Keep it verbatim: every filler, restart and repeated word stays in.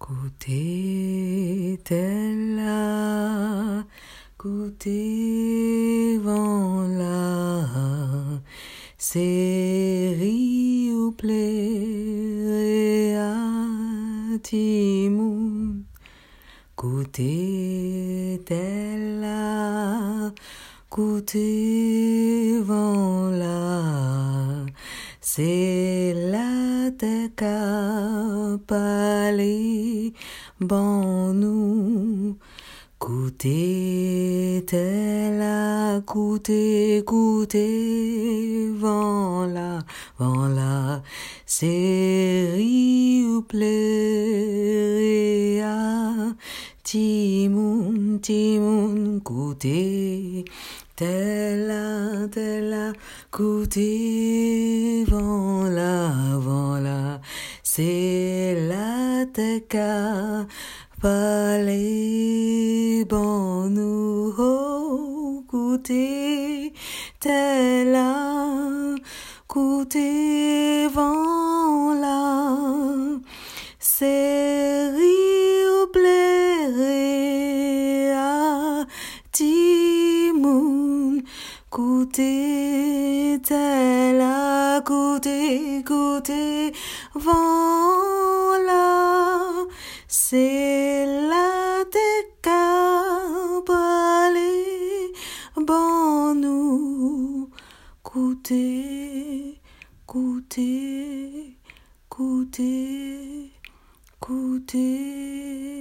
Goûtez tel là, goûtez vent là, série ou plaît à Timoun. Goûtez tel là, goûtez vent là, c'est la te parler bon nous. Goûtez tel là, goûtez, goûtez vent là, vent là, série ou plaît à Timoun, Timoun. Goûtez tel là, tel là, goûtez vent là, vent là, c'est la te parler bon nous. Oh, goûtez tel là, goûtez vent là, série ou plaît à Timoun. Goûtez tel là, goûtez, goûtez vent là, c'est la te parler bon nous. Goûtez, goûtez, goûtez, goûtez.